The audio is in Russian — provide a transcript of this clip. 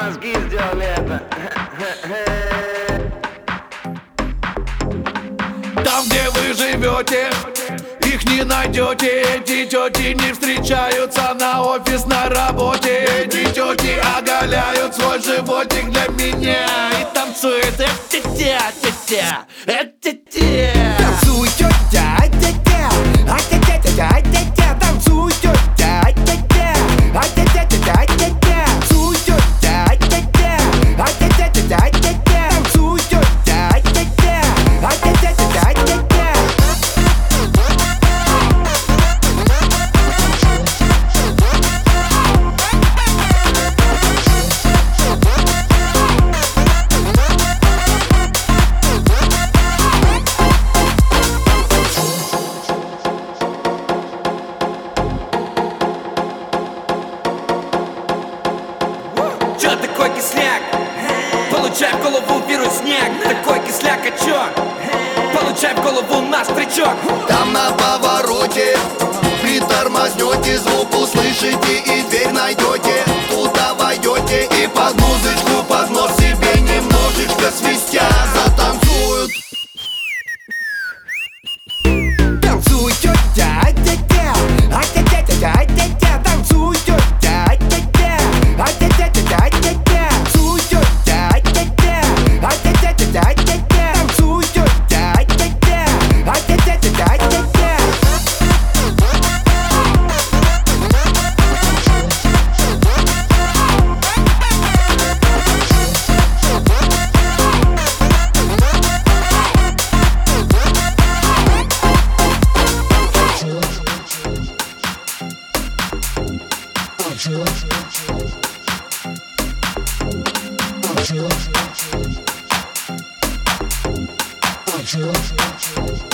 мозги сделали это. Там, где вы живете, их не найдете. Эти тети не встречаются на офисной работе. Эти тети оголяют свой животик для меня и танцуют. Тя-тя-тя-тя, тя-тя. Танцуй, тетя, тя-тя, тя-тя-тя-тя, тя-тя. Танцуй, тетя, тя-тя, тя-тя-тя-тя, тя-тя. Танцуй, тетя, тя-тя, тя-тя-тя-тя, тя-тя. Танцуй, тетя, тя-тя, тя-тя-тя-тя, тя-тя. Чё такой кисляк? Получай в голову вирусняк. Такой кисляк, а чё? Получай в голову на стричок. Там на повороте притормознете, звук услышите и дверь найдете. Туда войдете и под музычку, под нос себе немножечко свистя затанцуют. Танцуй, тетя, тя-тя, тя-тя-тя-тя, тя-тя. Танцуй, тетя, тя-тя, тя-тя-тя-тя, тя-тя. Танцуй, тетя, тя-тя, тя-тя-тя-тя, тя-тя. Танцуй, тетя, тя-тя, тя-тя-тя-тя, тя-тя. Sure.